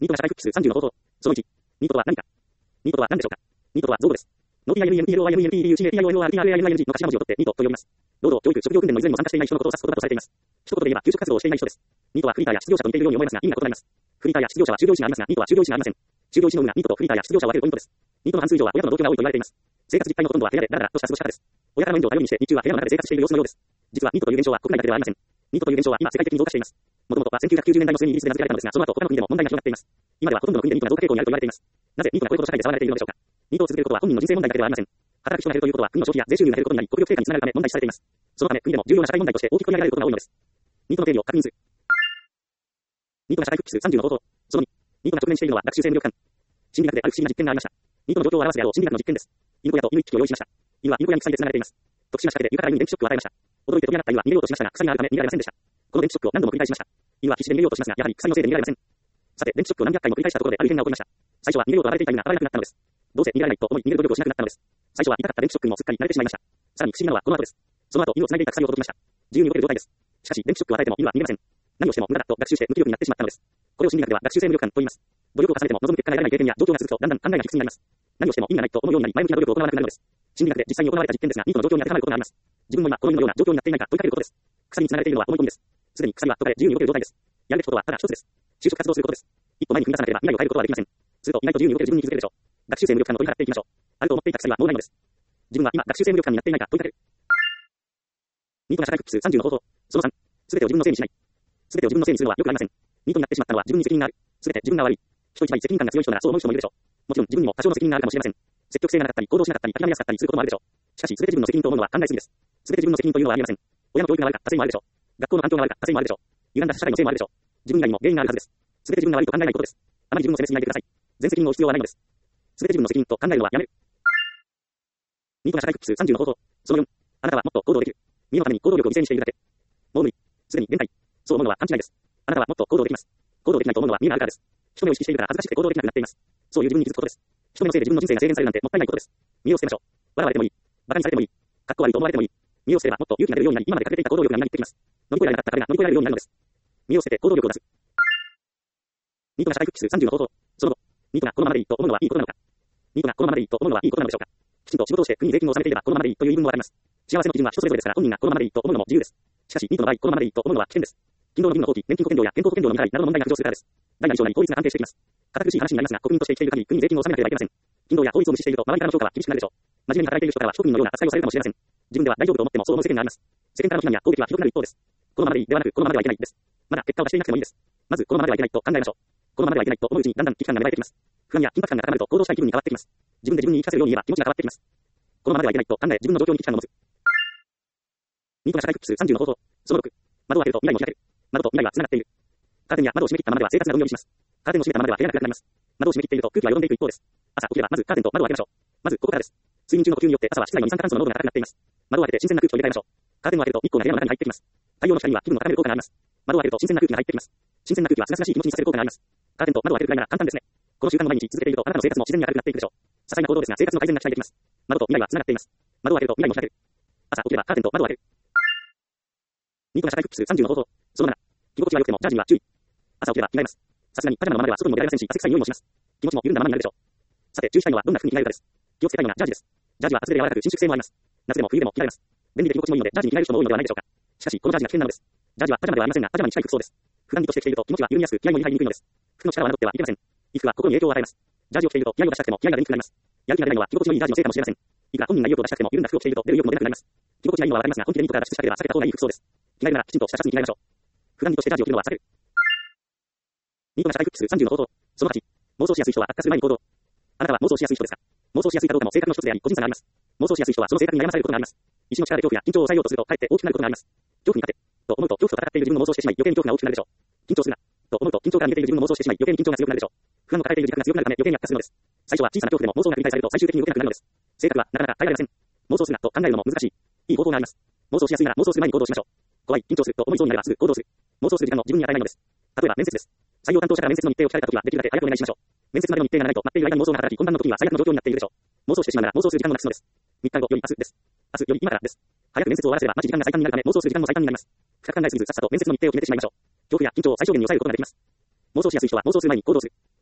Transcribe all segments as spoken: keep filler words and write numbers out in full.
ニートが社会復帰数さんじゅうの方法。そのいち。ニートとは何か。ニートとは何でしょうか。ニートとは造語です。ノー ティーアイエムイーエムティーエルオーアイエムイーエムティーユーシーエーティーアイオーアールティーアールエーアイエムアイエヌジー の頭文字を取ってニートと呼びます。労働、教育、職業訓練の以前にも参加していない人のことを指す言葉とされています。一言で言えば、休職活動をしていない人です。ニートはフリーターや失業者と似ているように思えますが、意味が異なります。フリーターや失業者は就業意思がありますが、ニートは就業意思がありません。就業意思の有がニートとフリーターや失業者を分けるポイントです。ニートの半数以上は親との同居が多いと言われています。生活実態のほとんどは部屋でダラダラとした過ごし方です。親からの援助を頼りにして日中は部屋の中で生活している様子のようです。実はニートという現象は国内だけではありません。ニートという現象は今世界的に増加しています。もともとはせんきゅうひゃくきゅうじゅうねんだいの末にイギリスで名付けられたのですが、その後他の国でも問題が広がっています。今ではほとんどの国でニートが増加傾向にあると言われています。なぜニートがこれほど社会で騒がれているのでしょうか。ニートを続けることは本人の人生問題だけではありません。働く人が減るということは国の消費や税収入が減ることになり、国力低下につながるため問題視されています。そのため国でも重要な社会問題として大きく取り上げられることが多いのです。ニートの定義を確認する。ニートが社会復帰数さんじゅうの方法。そのに。ニートが直面しているのは学習性無力感。心理学である不思議な実験がありました。ニートの状況を表すであろう心理学の実験です。犬小屋と犬一匹を用意しました。犬は犬小屋に鎖で繋がれています。特殊な仕掛けで床から犬に電気ショックを与えました。驚いて飛び上がった犬は逃げようとしましたが、鎖があるため逃げられませんでした。この電気ショックを何度も繰り返しました。犬は必死で逃げようとしますが、やはり鎖のせいで逃げられません。さて、電気ショックを何百回も繰り返したところである異変が起こりました。最初は逃げようと暴れていた犬が暴れなくなったのです。どうせ逃げられないと思い逃げる努力をしなくなったのです。最初は痛かった電気ショックにもすっかり慣れてしまいました。さらに不思議なのはこの後です。その後、犬を繋いでいた鎖を解きました。自由に動ける状態です。しかし、電気ショックを与えても犬は逃げません。何をしても無駄だと学習して無気力になってしまったのです。これを心理学では学習性無力感と言います。努力を重ねても望む結果が得られない経験や状況が続くとだんだん考えが卑屈になります。何をしても意味がないと思うようになり前向きな努力を行わなくなるのです。心理学で実際に行われた実験ですが、ニートの状況に当てはまることがあります。自分も今この犬のような状況になっていないか問いかけることです。鎖に繋がれているのは思い込みです。すでに鎖は解かれ自由に動ける状態です。やるべきことはただ一つです。就職活動することです。一歩前に踏み出さなければ未来を変えることはできません。すると意外と自由に動ける自分に気づけるでしょう。学習性無力感を取り払っていきましょう。あると思っていた鎖はもうないのです。自分は今学習性無力感になっていないか問いかける。ニートが社会復帰数さんじゅうの方法。そのさん。すべてを自分のせいにしない。すべてを自分のせいにするのはよくありません。ニートになってしまったのは自分に責任がある。すべて自分が悪い。人一倍責任感が強い人ならそう思う人もいるでしょう。もちろん自分にも多少の責任があるかもしれません。積極性がなかったり、行動しなかったり、諦めやすかったりすることもあるでしょう。しかし、すべて自分の責任と思うのは考えすぎです。すべて自分の責任というのはありません。親の教育が悪かったせいもあるでしょう。学校の環境が悪かったせいもあるでしょう。歪んだ社会のせいもあるでしょう。自分以外にも原因があるはずです。すべて自分が悪いと考えないことです。あまり自分を責めすぎないでください。全責任を負う必要はないのです。すべて自分の責任と考えるのはやめる。ニートが社会復帰数さんじゅうの方法。そのよん。あなたはもっと行動できる。身のために行動力を犠牲にしているだけ。もう無理。すでに限界。そう思うのは勘違いです。あなたはもっと行動できます。行動できないと思うのは見えがあるからです。人目を意識しているから恥ずかしくて行動できなくなっています。そういう自分に気づくことです。人目のせいで自分の人生が制限されるなんてもったいないことです。身を捨てましょう。笑われてもいい。馬鹿にされてもいい。かっこ悪いと思われてもいい。身を捨てればもっと勇気が出るようになり、今まで隠れていた行動力がみなぎってきます。乗り越えられなかった壁が乗り越えられるようになるのです。身を捨てて行動力を出す。ニートが社会復帰数さんじゅうの方法。その後、ニートがこのままでいいと思うのはいいことなのか。ニートがこのままでいいと思うのはいいことなのでしょうか。きちんと仕事をして国に税金を納めていればこのままでいいという言い分もわかります。幸せの基準は人それぞれですから本人がこのままでいいと思うのも自由です。しかし、ニートの場合、このままでいいと思うのは危険です。勤労の義務の放棄、年金保険料や健康保険料の未払いなどの問題が浮上するからです。第何章なり法律が安定してきます。堅苦しい話になりますが、国民として生きている限り国に税金を納めなければいけません。勤労や法律を無視していると周りからの評価は厳しくなるでしょう。真面目に働いている人からは非国民のような扱いをされるかもしれません。自分では大丈夫と思ってもそう思う世間があります。世間からの非難や攻撃はひどくなる一方です。このままでいいではなく、このままではいけないです。まだ結果を出していなくてもいいです。まずこのままではいけないと考えましょう。このままではいけないと思ううちにだんだん危機感が芽生えてきます。不安や緊迫感が高まると行動したい気分に変わってきます。自分で自分に言い聞かせるように言えば気持ちが変わってきます。このままではいけないと考え自分の状況に危機感を持つ。ニートが社会復帰数さんじゅうの方法。そのろく。窓を開けると未来も開ける。窓と未来は繋がっている。カーテンや窓を閉め切ったままでは生活がどんよりします。カーテンを閉めたままでは部屋が暗くなります。窓を閉め切っていると空気はよどんでいく一方です。朝起きればまずカーテンと窓を開けましょう。まずここからです。睡眠中の呼吸によって朝は室内の二酸化炭素の濃度が高くなっています。窓を開けて新鮮な空気を入れ替えましょう。カーテンを開けると日光が部屋の中に入ってきます。太陽の光は気分を高める効果があります。窓を開けると新鮮な空気が入ってきます。新鮮な空気は清々しい気持ちにさせる効果があります。カーテンと窓を開けるくらいなら簡単ですね。この習慣を毎日続けているとあなたの生活も自然に明るくなっていくでしょう。些細な行動ですが生活の改善が期待できます。窓と未来は繋がっています。窓を開けると未来も開ける。朝起きればカーテンと窓を開ける。ニートが社会復帰数さんじゅうの方法。そのなな。着心地は良くてもジャージには注意。朝起きれば着替えます。さすがにパジャマのままでは外にも出られませんし、汗臭い匂いもします。気持ちも緩んだままになるでしょう。さて、注意したいのはどんな服に着替えるかです。気をつけたいのがジャージです。ジャージは厚手で柔らかく伸縮性もあります。夏でも冬でも着替えます。便利で着心地もいいのでジャージに着替える人も多いのではないでしょうか。しかし、このジャージが危険なのです。ジャージはパジャマではありませんが、パジャマに近い服装です。普段着として着ていると気持ちは緩みやすく気合も入りにくいのです。服の力は侮ってはいけません。衣服は心に影響を与えます。ジャージを着ていると気合を出したくても気合が出にくくなります。やる気が出ないのは着心地のいいジャージのせいかもしれません。いくら本人が意欲を出したくても緩んだ服を着ていると出る意欲も出なくなります。着心地がいいのはわかりますが、本気でニートから脱出したければ避けた方がいい服装です。着替えるならきちんとしたシャツに着替えましょう。普段着としてジャージを着るのは避ける。ニートが社会復帰数さんじゅうの方法。そのはち。妄想しやすい人は悪化する前に行動。あなたは妄想しやすい人ですか。妄想しやすいかどうかも性格の一つであり、個人差があります。妄想しやすい人はその性格に悩まされることがあります。意志の力で恐怖や緊張を抑えようとすると、かえって大きくなることがあります。恐怖に勝て、と思うと恐怖と戦っている自分の妄想をしてしまい、余計に恐怖が大きくなるでしょう。緊張するな、と思うと緊張から逃げている自分の妄想をしてしまい、余計に緊張が強くなるでしょう。不安を抱えている自覚が強くなるため余計に悪化するのです。最初は小さな恐怖でも妄想が繰り返されると最終的に動けなくなるのです。性格はなかなか変えられません。妄想するなと考えるのも難しい。いい方法があります。妄想しやすいなら妄想する前に行動しましょう。怖い、緊張すると思いそうになればすぐ行動する。妄想する時間も自分に与えないのです。例えば面接です。採用担当者から面接の日程を聞かれたときはできるだけ早くお願いしましょう。面接までの日程がないと待っている間に妄想が働き、本番の時には最悪の状況になっているでしょう。妄想してしまうなら妄想する時間もなくすのです。みっかごより明日です。明日より今からです。早く面接を終わらせれば待ち時間が最短になるため妄想する時間も最短になります。深く考えすぎずさっさと面接の日程を決めてしまいましょう。恐怖や緊張を最小限に抑えることができます。妄想しやすい人は妄想する前に行動する。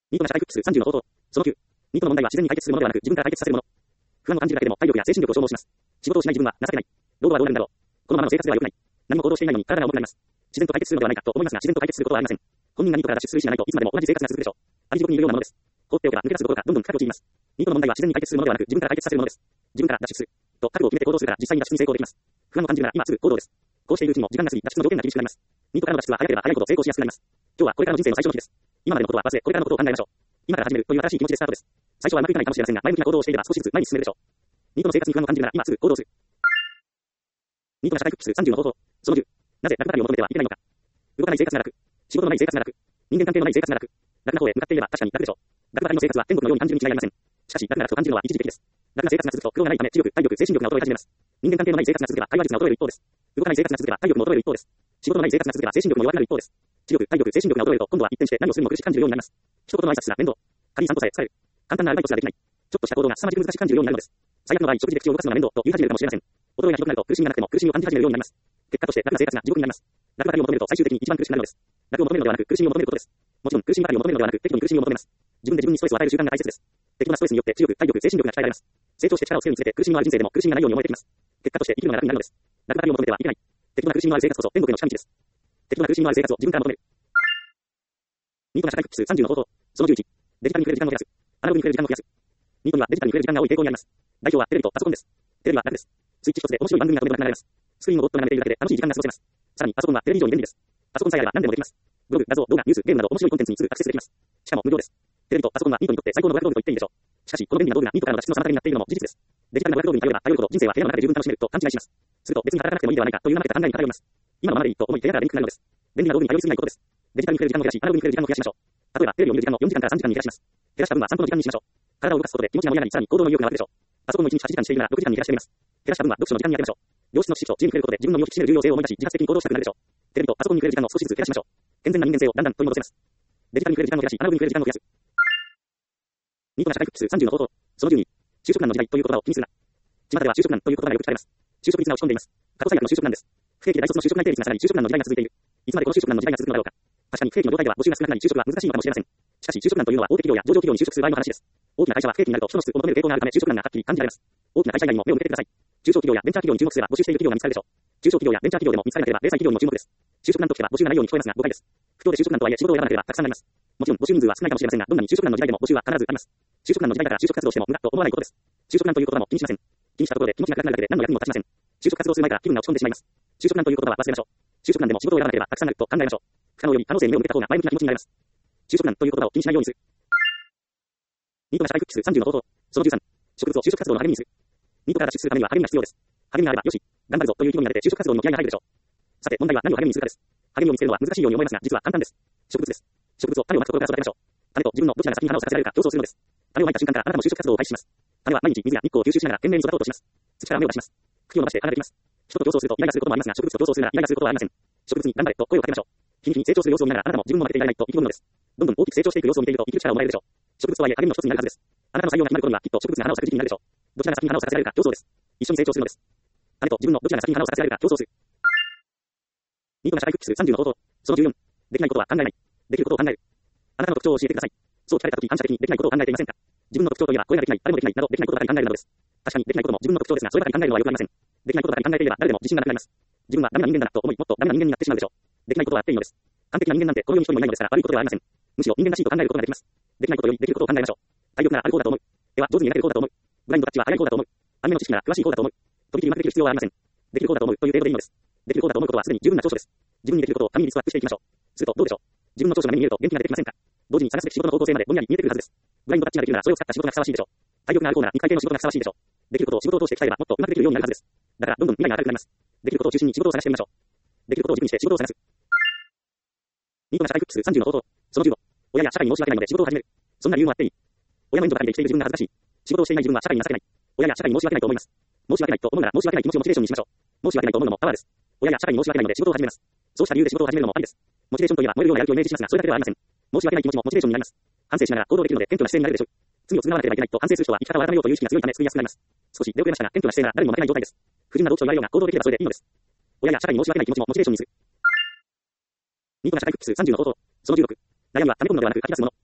ニートな社会復帰数さんじゅうの方法。そのきゅう。ニートの問題は自然に解決するものではなく、自分から解決させるもの。不安を感じるだけでも体力や精神力を消耗します。仕事をしない自分は情けない。労働はどうなるんだろう。このままの生活では良くない。何も行動していないのに体が重くなります。自然と解決するのではないかと思いますが、自然と解決することはありません。本人がニートから脱出する意思がないといつまでも同じ生活が続くでしょう。あり地獄にいるようなものです。放っておけば抜け出すどころかどんどん深く陥ります。ニートの問題は自然に解決するものではなく、自分から解決させるものです。自分から脱出する。と覚悟を決めて行動するから実際に脱出に成功できます。不安を感じるなら今すぐ行動です。こうしているうちにも時間が過ぎ、脱出の条件が厳しくなります。ニートからの脱出は早ければ早いほど成功しやすくなります。今日はこれからの人生の最初の日です。今までのことは忘れ、これからのことを考えましょう。今から始めるという新しい気持ちでスタートです。最初はうまくいかないかもしれませんが、前向きな行動をしていれば少しずつ前に進めるでしょう。ニートの生活に不安を感じるなら今すぐ行動する。ニートな社会復帰数さんじゅうの方法。そのじゅう。なぜ楽たりを求めてはいけないのか。動かない生活が楽。仕事のない生活が楽。人間関係のない生活が楽。楽な方へ向かっていれば確かに楽でしょう。楽ばかりの生活は天国のように単純に違いありません。しかし、楽な楽と感じるのは一時的です。楽な生活が続くと苦労がないため、知力、体力、精神力が衰え始めます。人間関係のない生活が続けば会話術が衰える一方です。動かない生活が続けば体力も衰える一方です。仕事のない生活が続けば精神力も弱くなる一方です。知力、体力、精神力が衰えると今度は一転して何をするにも苦しく感じるようになります。一言の挨拶が面倒。仮に散歩さえ疲れる。簡単なアルバイトすらできない。ちょっとした行動が凄まじく難しく感じるようになるのです。最悪の場合、食事で口を動かすのが面倒と言い始めるかもしれません。衰えがひどくなると苦しみがなくても苦しみを感じ始めるようになります。結果として楽な生活が地獄になります。楽ばかりを求めると最終的に一番苦しくなるのです。楽を求めるのではなく苦しみを求めることです。もちろん苦しみばかりを求めるのではなく適度に苦しみを求めます。自分で自分にストレスを与える習慣が大切です。適度なストレスによって知力、体力、精神力が鍛えられます。成長して力をつけるにつれて苦しみのある人生でも苦しみがないように思えてきます。結果として生きるのが楽になるのです。楽ばかりを求めてはいけない。適度な苦しみのある生活こそ天国への近道です。適度な苦しみのある生活を自分から求める。ニートな社会復帰数さんじゅうの方法。そのじゅういち。デジタルに触れる時間を増やす。アナログに触れる時間を増やす。ニートにはデジタルに触れる時間が多い傾向にあります。代表はテレビとパソコンです。テレビは楽です。スイッチ一つで面白い番組が止めなくなられます。スクリーンをぼっと眺めているだけで楽しい時間が過ごせます。さらにパソコンはテレビ以上に便利です。パソコンさえあれば何でもできます。ブログ、画像、動画、ニュース、ゲームなど面白いコンテンツにすぐアクセスできます。しかも無料です。テレビとパソコンはニートにとって最高の娯楽道具と言っていいでしょう。しかし、この便利な道具がニートからの脱出の妨げになっているのも事実です。デジタルな娯楽道具に頼れば頼るほど人生は部屋の中で十分楽しめると勘違いします。すると別に働かなくてもいいではないかという生めた考えに偏ります。今のままでいいと思い部屋が便利になるのです。便利な道具に頼りすぎないことです。デジタルに触れる時間を減らし、アナログに触れる時間を増やしましょう。例えばテレビを見る時間をよんじかんからさんじかんに減らします。減らした分は散歩の時間にしましょう。体を動かすことで気持ちが盛り上がり、さらに行動の意欲が湧くでしょう。パソコンをいちにちはちじかんにしているならろくじかんに減らしてみます。減らした分は読書の時間に充てましょう。良質の知識と知恵に触れることで自分の身を引き締める重要性を思い出し、自発的に行動したくなるでしょう。テレビとパソコンに触れる時間を少しずつ減らしましょう。健全な人間性をだんだん取り戻せます。デジタルに触れる時間を減らし、アナログに触れる時間を増やす。ニートな社会復帰数さんじゅうの方法。そのじゅうに。就職難の時代という言葉を気にするな。巷では就職難という言葉がよく聞かれます。就職率が落ち込んでいます。過去最悪の就職難です。不景気で大卒の就職内定率が下がり就職難の時代が続いている。いつまでこの就職難の時代が続くのだろうか。確かに不景気の業界では募集が少なくなり就職は難しいのかもしれません。しかし就職難というのは大手企業や上場企業に就職する場合の話です。大きな会社は不景気になると人の質を求める傾向があるため就職難がはっきり感じられます。大きな会社以外にも目を向けてください。中小企業やベンチャー企業に注目すれば募集している企業が見つかるでしょう。中小企業やベンチャー企業でも見つからなければ零細企業にも注目です。就職難と聞けば募集がないように聞こえますが誤解です。不況で就職難とはいえ仕事を選ばなければたくさんあります。もちろん募集人数は少ないかもしれませんが、どんなに就職難の時代でも募集は必ずあります。就職難の時代だから就職活動しても無駄と思わないことです。就職難という言葉も気にしません。気にしたところで気持ちが暗くなるだけで何の役にも立ちません。就職活動する前から気分が落ち込んでしまいます。就職難という言葉は忘れましょう。就職難でも仕事を選ばなければたくさんあると考えましょう。不可能より可能性に目を向けた方が前向きな気持ちになります。就職難という言葉を気にしないようにする。ニートな社会復帰数さんじゅうの方法。そのじゅうさん。植物を就職活動の励みにする。ニートから脱出するためには励みが必要です。励みがあればよし、頑張るぞという気分が出て就職活動にも気合が入るでしょう。さて問題は何を励みにするかです。励みを見つけるのは難しいように思いますが、実は簡単です。植物です。植物を種をまくことから育てましょう。種と自分のどちらが先に花を咲かせられるか競争するのです。種をまいた瞬間からあなたも就職活動を開始します。種は毎日水や日光を吸収しながら懸命に育とうとします。土から芽を出します。茎を伸ばして花ができます。人と競争するとイライラすることもありますが、植物と競争するならイライラすることはありません。植物に頑張れと声をかけましょう。日々に成長する様子を見ながらあなたも自分も負けていられないと意気込むのです。どんどん大きく成長していく様子を見ていると生きる力をもらえるでしょう。植物とはいえ励みの一つになるはずです。あなたの採用が決まる頃にはきっと植物が花を咲く時期になるでしょう。どちらが先に花を咲かせられるか競争です。一緒に成長するのです。種と自分のどちらが先に花を咲かせられるか競争する。ニートな社会復帰数さんじゅうの方法。そのじゅうよん。できないことは考えない。できることを考える。あなたの特徴を教えてください。そう聞かれたとき反射的にできないことを考えていませんか。自分の特徴といえばこれができない、あれもできないなどできないことばかり考えるのです。確かにできないことも自分の特徴ですが、そればかり考えるのは良くありません。できないことばかり考えていれば誰でも自信がなくなります。自分はダメな人間だなと思い、もっとダメな人間になってしまうでしょう。できないことはあっていいのです。完璧な人間なんてこの世に一人もいないのですから悪いことではありません。むしろ人間らしいと考えることができます。できないことよりできることを考えましょう。体力ならある方だと思う。絵は上手に描ける方だと思う。ブラインドタッチは早い方だと思う。アニメの知識なら詳しい方だと思う。とびきりうまくできる必要はありません。できる方だと思うという程度でいいのです。できる方だと思うことはすでに十分な長所です。自分にできることを紙にリストアップしていきましょう。するとどうでしょう。自分の長所が目に見えると元気が出てきませんか。同時に探すべき仕事の方向性までぼんやり見えてくるはずです。ブラインドタッチができるならそれを使った仕事がふさわしいでしょう。体力がある方ならにかい系の仕事がふさわしいでしょう。できることを仕事を通して鍛えればもっとうまくできるようになるはずです。だからどんどん未来が明るくなります。できることを中心に仕事を探してみましょう。できることを軸にして仕事を探す。ニートな社会復帰数さんじゅうの方法。そのじゅうご。親や社会に申し訳ないので仕事を始める。そんな理由もあっていい。親の援助ばかりで生きている自分が恥ずかしい。仕事をしていない自分は社会に情けない。親や社会に申し訳ないと思います。申し訳ないと思うなら申し訳ない気持ちをモチベーションにしましょう。申し訳ないと思うのもパワーです。親や社会に申し訳ないので仕事を始めます。そうした理由で仕事を始めるのもありです。モチベーションといえば燃えるようなやる気をイメージしますが、それだけではありません。申し訳ない気持ちもモチベーションになります。反省しながら行動できるので謙虚な姿勢になれるでしょう。罪を償わなければいけないと反省する人は生き方を改めようという意識が強いため救いやすくなります。少し出遅れましたが謙虚な姿勢なら誰にも負けない状態です。不純な動機と言われようが行動できればそれでいいのです。親や社会に申し訳ない気持ちもモチベーションにする。ニートな社会復帰数さんじゅうの方法。そのじゅうろく。悩みは溜め込むのではなく書き出すもの。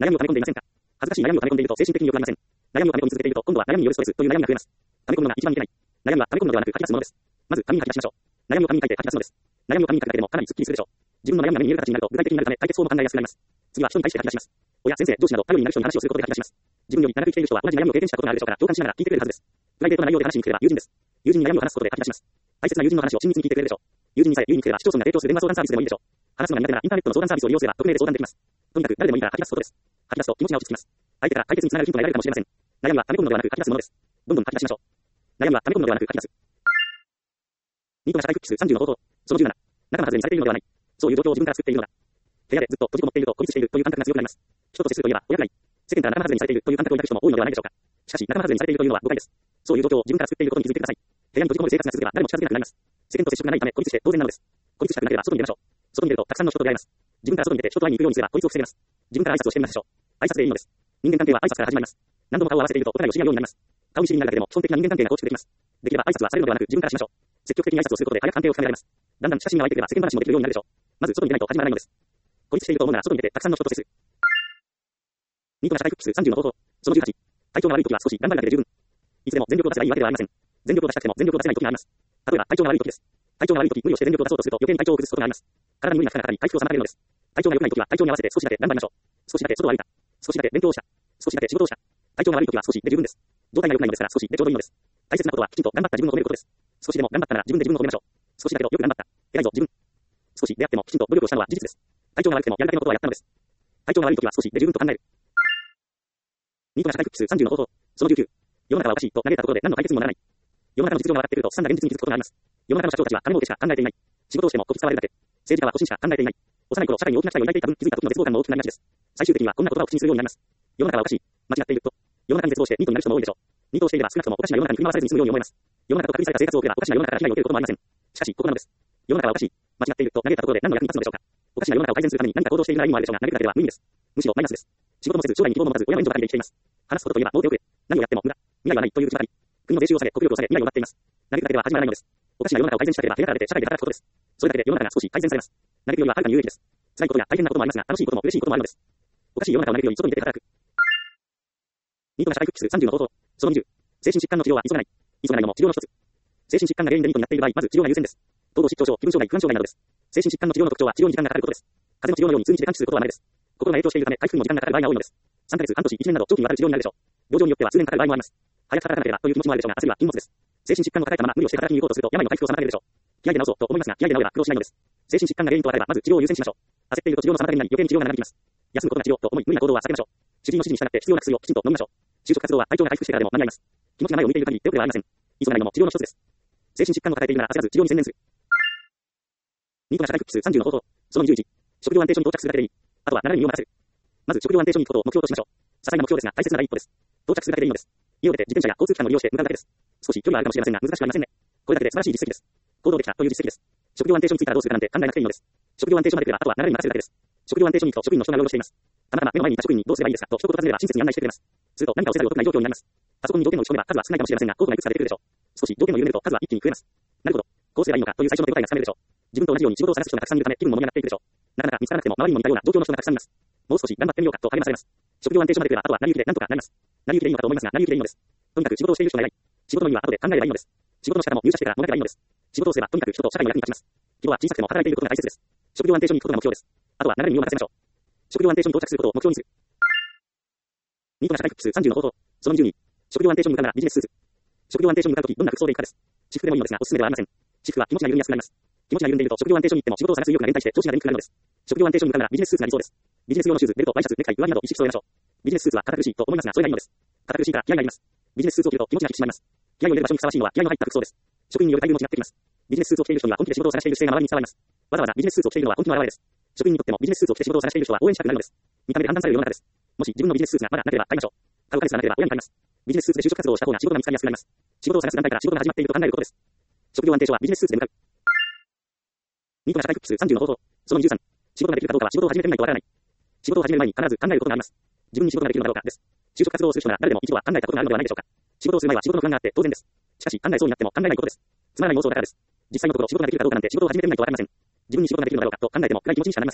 悩みを溜め込んでいませんか。恥ずかしい悩みを溜め込んでいると精神的に良くありません。悩みを溜め込み続けていると、今度は悩みによるストレスという悩みが増えます。溜め込むのが一番いけない。悩みは溜め込むのではなく吐き出すものです。まず紙に吐き出しましょう。悩みを紙に書いて吐き出すのです。悩みを紙に書くだけでもかなりスッキリするでしょう。自分の悩みが目に見える形になると具体的になるため解決法も考えやすくなります。次は人に対して吐き出します。親、先生、上司など頼りになる人に話をすることで吐き出します。自分より長く生きている人は同じ悩みを経験したことがあるでしょうから共感しながら聞いてくれるはずです。プライベートな内容で話しに来れば友人です。友人に悩みを話すことで吐き出します。大切な友人の話を親密に聞いてくれるでしょう。友人にさえ言いに来れば市町村が提供する電話相談サービスでもいいでしょう。話すのが苦手ならインターネットの相談サービスを利用すれば匿名で相談できます。とにかく誰でもいいから吐き出すことです。吐き出すと気持ちが落ち着きます。相手から解決につながるヒントが得られるかもしれません。悩みは溜め込むのではなく吐き出すものです。どんどん吐き出しましょう。悩みは溜め込むのではなく吐き出す。ニートな社会復帰数さんじゅうの方法。そのじゅうなな。仲間外れにされているのではない。そういう状況を自分から作っているのだ。部屋でずっと閉じこもっていると孤立しているという感覚が強くなります。人と接するといえば親くらい。世間から仲間外れにされているという感覚を抱く人も多いのではないでしょうか。しかし仲間外れにされているというのは誤解です。そういう状況を自分から作っていることに気づいてください。部屋に閉じこもる生活が続けば誰も近づけなくなります。世間と接触がないため孤立して当然なのです。孤立したくなければ外に出ましょう。外に出るとたくさんの人と出会います。自分から外に出て人と会いに行くようにすれば孤立を防げます。自分から挨拶をしてみましょう。挨拶でいいのです。人間関係は挨拶から始まります。何度も顔を合わせているとお互いを知り合うようになります。顔見知りになるだけでも基本的な人間関係が構築できます。できれば挨拶はされるのではなく自分からしましょう。積極的に挨拶をすることで早く関係を深められます。だんだん親しみが湧いてくれば世間話もできるようになるでしょう。まず外に出ないと始まらないのです。孤立していると思うなら外に出てたくさんの人と接する。ニートな社会復帰数さんじゅうの方法。そのじゅうはち。体調が悪い時は少し頑張るだけで十分。いつでも全力を出せばいいわけではありません。全力を出したくても全力を出せない時があります。例えば体調が悪い時です。体調が悪い時無理をして全力を出そうとすると余計に体調を崩すことがあります。体に無理な負荷がかかり回復を妨げるのです。体調が良くない時は体調に合わせて少しだけ頑張りましょう。少しだけ外を歩いた。少しだけ勉強をした。少しだけ仕事をした。体調が悪い時は少しで十分です。状態が良くないのですから少しでちょうどいいのです。大切なことはきちんと頑張った自分を褒めることです。少しでも頑張ったなら自分で自分を褒めましょう。少しだけどよく頑張った。偉いぞ自分。少しであってもきちんと努力をしたのは事実です。体調が悪くてもやるだけのことはやったのです。体調が悪い時は少しで十分と考える。ニートな社会復帰数さんじゅうの方法。そのじゅうきゅう。世の中はおかしいと嘆いたところで何の解決にもならない。世の中の実情が分かってくるとすさんだ現実に気づくことがあります。世の中の社長たちは金儲けしか考えていない。仕事をしてもこき使われるだけ。政治家は個人しか考えていない。幼い頃社会に大きな期待を抱いていた分気づいた時の絶望感も大きくなりがちです。最終的にはこんな言葉を口にするようになります。世の中はおかしい。間違っていると。世の中に絶望してニートになる人も多いでしょう。ニートをしていれば少なくともおかしな世の中に振り回されずに済むように思います。世の中と隔離された生活を送ればおかしな世の中から被害を受けることもありません。しかしここなのです。世の中はおかしい。間違っていると嘆いたところで何の役に立つのでしょうか。おかしな世の中を改善するために何か行動しているなら意味もあるでしょうが嘆くだけでは無意味です。むしろマイナスです。仕事もせず将来に希望も持たず親の援助ばかりで生きています。話すことといえばもう手遅れ。何をやっても無駄。未来はないという気ばかり。国の税収を下げ、国力を下げ、未来を奪っています。嘆くだけでは始まらないのです。おかしな世の中を改善したければ部屋から出て社会で働くことです。それだけで世の中が少し改善されます。嘆くよりははるかに有益です。辛いことや大変なこともありますが、楽しいことも嬉しいこともあるのです。おかしい世の中を嘆くより外に出て働く。ニートな社会復帰数さんじゅうの方法。そのにじゅう。精神疾患の治療は急がない。急がないのも治療の一つ。精神疾患が原因でニートになっている場合、まず治療が優先です。統合失調症、気分障害、不安障害などです。精神疾患の治療の特徴は治療に時間がかかることです。風邪の治療のように数日で完治することはないです。心が影響しているため回復にも時間がかかる場合が多いのです。さんかげつ、半年、いちねんなど長期にわたる治療になるでしょう。病状によっては数年かかる場合もあります。早く働かなければという気持ちもあるでしょうが、焦りは禁物です。精神疾患を抱えたまま無理をして働きに行こうとすると病の回復を妨げるでしょう。気合で治そうと思いますが、気合で治れば苦労しないのです。精神疾患が原因と分かればまず治療を優先しましょう。焦っていると治療の妨げになり余計に治療が長引きます。休むことが治療と思い無理な行動は避けましょう。主治医の指示に従って必要な薬をきちんと飲みましょう。就職活動は体調が回復してからでも間に合います。気持ちが前を向いている限り手遅れはありません。急がないのも治療の一つです。精神疾患を抱えているなら焦らず治療に専念する。ニートな社会復帰数さんじゅうの方法。そのにじゅういち。食料安定所に到着するだけでいい。あとは流れに身を任せる。まず食料安定所に行くことを目標としましょう。些細な目標ですが大切な第一歩です。到着するだけでいいのです。家を出て自転車や交通機関を利用して向かうだけです。少し距離はあるかもしれませんが難しくありませんね。これだけで素晴らしい実績です。行動できたという実績です。食料安定所に着いたらどうするかなんて考えなくていいのです。食料安定所まで来ればあとは流れに任せるだけです。食料安定所に行くと職員の人がうろうろしています。たまたま目の前にいた職員にどうすればいいですかと一言尋ねれば親切に案内してくれます。すると何かをせざるを得ない状況になります。パソコンに条件を打ち込めば数は少ないかもしれませんが、候補がいくつか出てくるでしょう。少し条件を緩めると数は一気に増えます。なるほど。こうすればいいのかという最初の手応えがつかめるでしょう。自分と同じように仕事を探す人がたくさんいるため気分も盛り上がっていくでしょう。なかなか見つからなくても周りにも似たような状況の人がたくさんいます。もう少し頑張ってみようかと励まされます。食料安定所まで来ればあとは成り行きでなんとかなります。成り行きでいいのかと思いますが成り行きでいいのです。とにかく仕事をしている人が偉い。仕事の意味は後で考えればいいのです。仕事の仕方も入社してからもがけばいいのです。仕事をすればとにかく人と社会の役に立ちます。規模は小さくても働いていることが大切です。食料安定所に行くことが目標です。あとは流れに身を任せましょう。食料安定所に到着することを目標にする。ニートな社会復帰数さんじゅうの方法。そのにじゅうに。食料安定所に向かうならビジネススーツ。食料安定所に向かうときどんな服装でいいかです。私服でもいいのですがおすすめではありません。私服は気持ちが緩みやすくなります。気持ちが緩んでいると食料安定所に行っても仕事を探す意欲が連帯して調子が出にくくなるのです。食料安定所に向かうならビジネススーツが理想です。ビジネス用のシューズ、ベルト、ワイシャツ、ネクタイ、上着など一式揃えましょう。ビジネススーツは堅苦しいと思いますがそれがいいのです。堅苦しいから気合がいります。ビジネススーツを着ると気持ちが引き締まります。気合を入れる場所にふさわしいのは気合の入った服装です。職員による待遇も違ってきます。ビジネススーツを着ている人には本気で仕事を探している姿勢が周りに伝わります。わざわざビジネススーツを着ているのは本気の表れです。職員にとってもビジネススーツを着て仕事を探している人は応援したくなるのです。見た目で判断される世の中です。もし自分のビジネススーツがまだなければ買いましょう。買うお金すらなければ親に買います。ビジネススーツで就職活動をした方が仕事が見つかりやすくなります。仕事を探す段階から仕事が始まっていると考えることです。職業安定所はビジネススーツで向かう。ニートな社会復帰数さんじゅうの方法。そのにじゅうさん。仕事ができるかどうかは仕事を始めてみないとわからない。仕事を始める前に必ず考えることがあります。自分に仕事ができるのかどうかです。就職活動をする人なら誰でも一度は考えたことがあるのではないでしょうか。仕事をする前は仕事の不安があって当然です。しかし考えそうになっても考えないことです。つまらない妄想だからです。実際のところ仕事ができるかどうかなんて仕事を始めてみないとわかりません。自分に仕事ができるのかどうかと考えても暗い気持ちにしかなりません。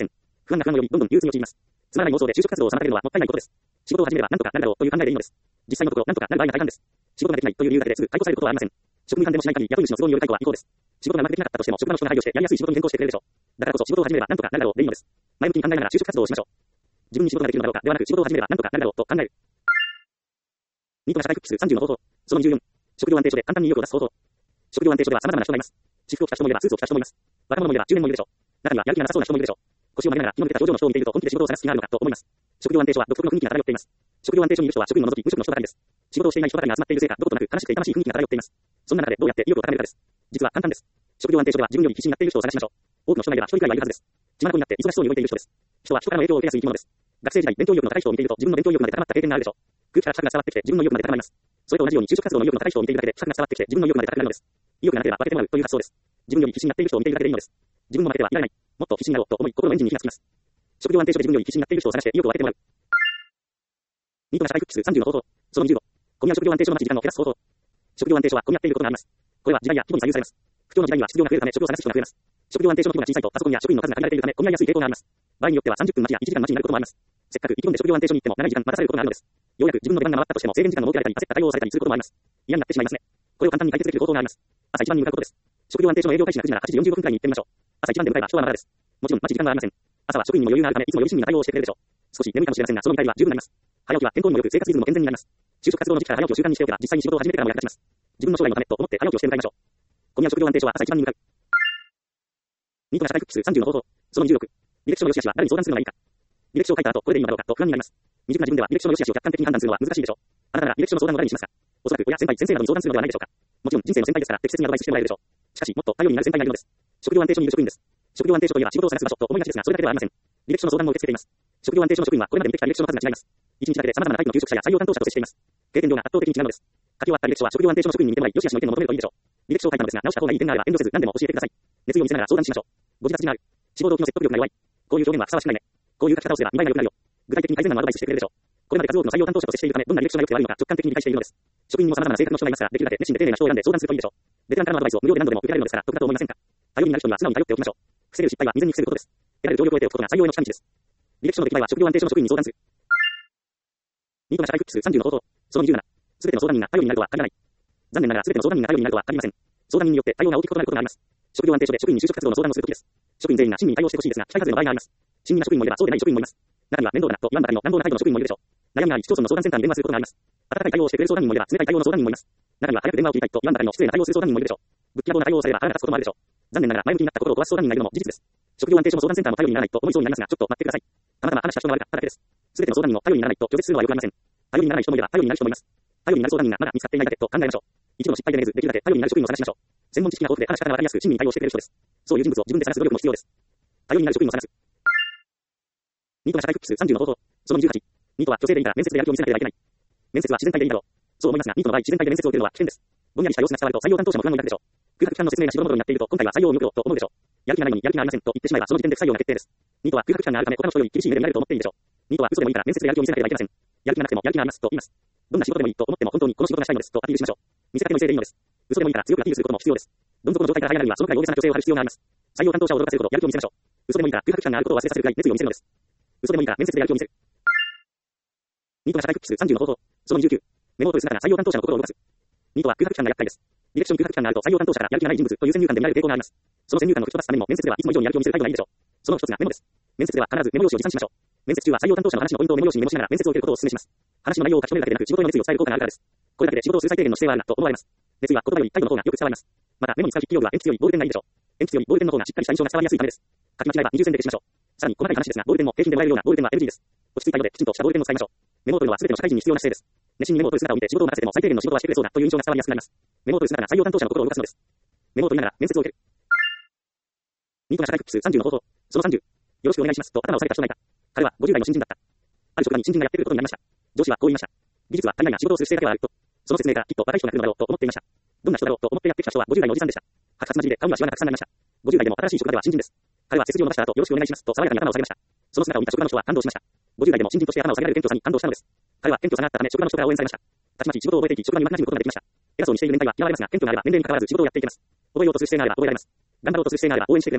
不安な不安を呼び、どんどん憂鬱に陥ります。つまらない妄想で就職活動を妨げるのはもったいないことです。仕事を始めればなんとかなるだろうという考えでいいのです。実際のところなんとかなる場合が大半です。仕事ができないという理由だけですぐ解雇されることはありません。職務違反でもしない限り雇い主の都合による解雇は違法です。仕事がうまくできなかったとしても職場の人が配慮してやりやすい仕事に変更してくれるでしょう。だからこそ仕事を始めればなんとかなるだろうでいいのです。前向きに考えながら就職活動をしましょう。自分に仕事ができるのだろうかではなく仕事を始めればなんとかなるだろうと考える。ニートが社会復帰するさんじゅうの方法。そのにじゅうよん。職業安定所で簡単に意欲を出す方法。職業安定所では様々な人がいます。私服を着た人もいればスーツを着た人もいます。若者もいれば中年もいるでしょう。中にはやる気がなさそうな人もいるでしょう。腰を曲げながら気の抜けた表情の人を見ていると本気で仕事を探す気があるのかと思います。職業安定所は独特の雰囲気が漂っています。職業安定所にいる人は職員を除き無職の人ばかりです。仕事をしていない人ばかりが集まっているせいかどことなく悲しくて痛ましい雰囲気が漂っています。そんな中でどうやって意欲を高めるかです。実は簡単です。職業安定所では自分より必死になっている人を探しましょう。多くの人がいれば一人くらいはいるはずです。血眼になって忙しそうに動いている人です。人は人からの影響を受けやすい生き物です。学生時代勉強意欲の高い人を見ていると自分の勉強意欲まで高まった経験があるでしょう。空気から尺が伝わってきて自分の意欲まで高まります。それと同じように就職活動の意欲の高い人を見ているだけで尺が伝わってきて自分の意欲まで高くなるのです。意欲がなければ負けてもらうという発想です。自分より必死になっている人を見ているだけでいいのです。自分も負けてはいられない。もっと必死になろうと思い心のエンジンに火がつきます。職業安定所で自分より必死になっている人を探して意欲を分けてもらう。ニートが社会復帰するさんじゅうの方法。そのにじゅうご。混み合う職業安定所の待ち時間を減らす方法。職業安定所は混み合っていることがあります。これは時代や規模に左右されます。不況の時代には失業が増えるため職を探す人が増えます。職業安定所の規模が小さいとパソコンや職員の数が限られているため混み合いやすい傾向があります。場合によってはさんじゅっぷん待ちやいちじかん待ちになることもあります。せっかく意気込んで職業安定所に行っても長い時間待たされることがあるのです。ようやく自分の出番が回ったとしても制限時間が設けられたり焦った対応をされたりすることもあります。嫌になってしまいますね。これを簡単に解決できる方法があります。朝一番に向かうことです。職業安定所の営業開始がくじならはちじよんじゅうごふんくらいに行ってみましょう。朝一番で向かえば人はまだです。もちろん待ち時間はありません。朝は職員にも余裕があるためいつもより親身に対応してくれるでしょう。少し眠いかもしれませんがその見返りは十分になります。早起きは健康にも良く生活リズムも健全になります。就職活動の時期から早起きを習慣にしておけば実際に仕事を始めてからも役立ちます。自分の将来のためと思って早起きをして向かいましょう。混み合う職業安定所は朝一番に向かう。ニートが社会復帰するさんじゅうの方法。そのにじゅうろく。履歴書の良し悪しは誰に相談するのがいいか。履歴書を書いた後これでいいのだろうかと不安になります。未熟な自分では履歴書の良し悪しを客観的に判断するのは難しいでしょう。あなたなら履歴書の相談を誰にしますか。おそらく親、先輩、先生などに相談するのではないでしょうか。もちろん人生の先輩ですから適切にアドバイスしてもらえるでしょう。しかしもっと頼りになる先輩がいるのです。職業安定所にいる職員です。職業安定所といえば仕事を探す場所と思いがちですがそれだけではありません。履歴書の相談も受け付けています。職業安定所の職員はこれまで見てきた履歴書の数が違います。一日だけで様々なタイプの求職者や採用担当者と接しています。経験量が圧倒的に違うのです。書き終わった履歴書は職業安定所の職員に見てもらい良し悪しの意見を求めるといいでしょう。履歴書を書いたのですが直した方がいい点があれば遠慮せず何でも教えてください。熱意を見せながら相談しましょう。ご自殺がある。志望動機の説得力が弱い。こういう表現はふさわしくないね。こういう書き方をすれば見栄えが良くなるよ。具体的に改善案のアドバイスしてくれるでしょう。これまで数多くの採用担当者と接しているためどんな履歴書が良くて悪いのか直感的に理解しているのです。職員にも様々な性格の人がいますができるだけ熱心で丁寧な人を選んで相談するといいでしょう。ベテランからのアドバイスを無料で何度でも受けられるのですから得だと思いませんか。頼りになる人には素直に頼っておきましょう。防げる失敗は未然に防ぐことです。得られる協力を得ておくことが採用への近道です。履歴書の出来栄えは職業安定所の職員に相談する。ニートが社会復帰するさんじゅうの方法。そのにじゅうなな。すべての相談人が頼りになるとは限らない。残念ながらすべての相談人が頼りになるとは限りません。相談人によって対応が大きく異なることがあります。職業安定所で職員に就職活動の相談をするときです。職員全員が親身に対応してほしいですが期待外れの場合があります。親身な職員もいればそうでない職員もいます。中には面倒だなと言わんばかりの乱暴な態度の職員もいるでしょう。悩みがあり市町村の相談センターに電話することがあります。温かい対応をしてくれる相談人もいれば冷たい対応の相談人もいます。中には早く電話を切りたいと言わんばかりの失礼な対応をする相談人もいるでしょう。ぶっきらぼうな対応をされれば腹が立つこともあるでしょう。残念ながら前向きになった心を壊す相談人がいるのも事実です。職業安定所の相談センターも頼りにならないと思いそうになりますがちょっと待ってください。たまたま話した人が悪かっただけです。すべての相談人も頼りにならないと拒絶するのは良くありません。頼りにならない人もいれば頼りになる人もいます。頼りになる相談人がまだ見つかっていないだけと考えましょう。一度の失敗でめずできるだけ頼りになる職員を探しましょう。専門知識が豊富で話し方がわかりやすく親身に対応してくれる人です。そういう人物を自分で探す努力も必要です。頼りになる職員を探す。ニートが社会復帰するさんじゅうの方法。そのにじゅうはち。ニートは女性でいいから面接でやる気を見せなければいけない。面接は自然体でいいだろう。そう思いますが、ニートの場合自然体で面接を受けるのは危険です。ぼんやりした様子が伝わると採用担当者も不安を抱くでしょう。空白期間の説明がしどろもどろになっていると今回は採用を見送ろうと思うでしょう。やる気がないのにやる気がありませんと言ってしまえばその時点で不採用が決定です。ニートは空白期間があるため他の人より厳しい目で見られると思っているでしょう。ニートは嘘でもいいから面接でやる気を見せなければいけません。やる気がなくてもやる気がありますと言います。どんな仕事でもいいと思っても本当にこの仕事がしたいのですとアピールしましょう。見せかけの異性でいいのです。嘘でもいいから強くアピールすることも必要です。どん底の状態から這い上がるにはそのくらい大げさな女性を張る必要があります。採用担当者を驚かせるほどやる気を見せましょう。嘘でもいいから空白期間があることを忘れさせるくらい熱意を見せるのです。嘘でもいいから面接でやる気を見せる。ニートが社会復帰するさんじゅうの方法。そのにじゅうきゅう。メモを取る姿が採用担当者の心を動かす。ニートは空白期間が厄介です。履歴書に空白期間があると採用担当者からやる気がない人物という先入観で見られる傾向があります。その先入観を吹き飛ばすためにも面接ではいつも以上にやる気を見せる態度がいいでしょう。その一つがメモです。面接では必ずメモ用紙を持参しましょう。面接中は採用担当者の話のポイントをメモ用紙にメモしながら面接を受けることをお勧めします。話の内容を書き留めるだけでなく仕事への熱意を伝える効果があるからです。これだけで仕事をする最低限の姿勢はあるなと思われます。熱意は言葉より態度の方がよく伝わります。またメモに使う筆記用具は鉛筆よりボールペンがいいでしょう。鉛筆よりボールペンの方がしっかりした印象が伝わりやすいためです。書き間違いは二重線で消しましょう。さらに細かい話ですがボールペンも平均でもらえるようなボールペンは エルジー です。落ち着いたのできちんとしたボールペンを使いましょう。メモを取るのは全ての社会人に必要な姿勢です。熱心にメモを取る姿を見て仕事を任せても最低限の仕事はしてくれそうだという印象が伝わりやすくなります。メモを取る姿が採用担当者の心を動かすのです。メモを取りながら面接を受ける。ニートが社会復帰するさんじゅうの方法。そのさんじゅう。よろしくお願いしますと頭を下げた人がいた。彼はごじゅう代の新人だった。ある職場に新人がやってくることになりました。上司はこう言いました。技術は足りないが仕事をする姿勢だけはあると。その説明からきっと若い人が来るのだろうと思っていました。どんな人だろうと思ってやってきた人はごじゅう代のおじさんでした。白髪交じりで顔にはシワがたくさんなりました。ごじゅう代でも新しい職場では新人です。彼は背筋を伸ばした後よろしくお願いしますと爽やかに頭を下げました。その姿を見た職場の人は感動しました。ごじゅう代でも新人として頭を下げられる謙虚さに感動したのです。彼は謙虚さがあったため職場の人から応援されました。たちまち仕事を覚えていき職場にうまく馴染むことができました。偉そうにしている年代は嫌われますが謙虚があれば年齢に関わらず仕事をやっていけます。覚えようとする姿勢があれば覚えられます。頑張ろうとする姿勢があれば応援してくれます。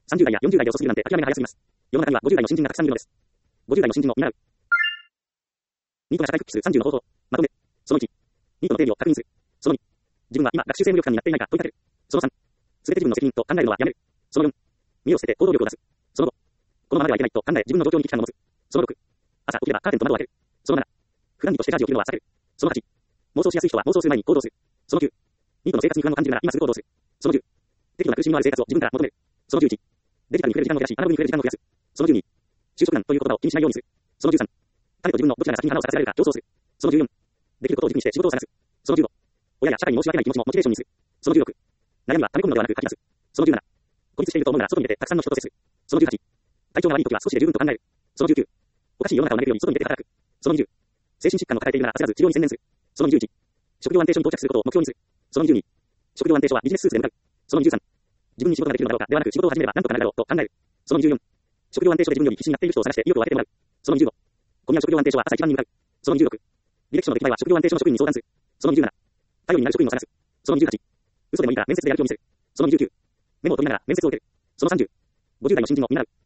さんじゅう代やよんじゅう代で遅すぎるなんて諦めが早すぎます。世の中にはごじゅう代の新人がたくさんいるのです。ごじゅう代の新人を見習う。ニートが社会復帰するさんじゅうの方法。まとめ。そのいち。ニートの定義を確認する。そのに。自分は今学習性無力感になっていないか問いかける。そのさん。すべて自分の責任と考えるのはやめる。そのよん。身を捨てて行動力を出す。そのご。このままではいけないと考え自分の状況に危機感を持つ。そのろく。朝起きればカーテンと窓を開ける。そのなな。普段着として家事を着るのは避ける。そのはち。妄想しやすい人は妄想する前に行動する。そのきゅう。ニートの生活に不安を感じるなら今すぐ行動する。そのじゅう。適度な苦しみのある生活を自分から求める。そのじゅういち。デジタルに触れる時間を減らし、アナログに触れる時間を増やす。そのじゅうに。就職難という言葉を気にしないようにする。そのじゅうさん。彼と自分のどちらが先に花を咲かせられるか競争する。そのじゅうよん。できることを軸にして仕事を探す。そのじゅうご。親や社会に申し訳ない気持ちもモチベーションにする。そのじゅうろく。悩みは溜め込むのではなく書き出す。そのじゅうなな。孤立していると思うなら外に出てたくさんの人と接する。そのじゅうはち。体調が悪い時は少しで十分と考える。そのじゅうきゅう。おかしい世の中を嘆くより外に出て働く。そのにじゅう。精神疾患を抱えているなら焦らず治療に専念する。そのにじゅういち。職業安定所に到着することを目標にする。そのにじゅうに。職業安定所はビジネススーツで向かう。そのにじゅうさん。自分に仕事ができるのだろうかではなく仕事を始めれば何とかなるだろうと考える。そのにじゅうよん。職業安定所で自分より必死になっている人を探して意欲を上げてもらう。そのにじゅうご。今夜職業安定所は朝一番に向かう。そのにじゅうろく。履歴書の出来栄えは職業安定所の職員に相談する。そのにじゅうなな。頼りになる職員を探す。そのにじゅうはち。嘘でもいいから面接でやる気を見せる。そのにじゅうきゅう。メモを取りながら面接を受ける。そのさんじゅう。ごじゅう代の新人を見習う。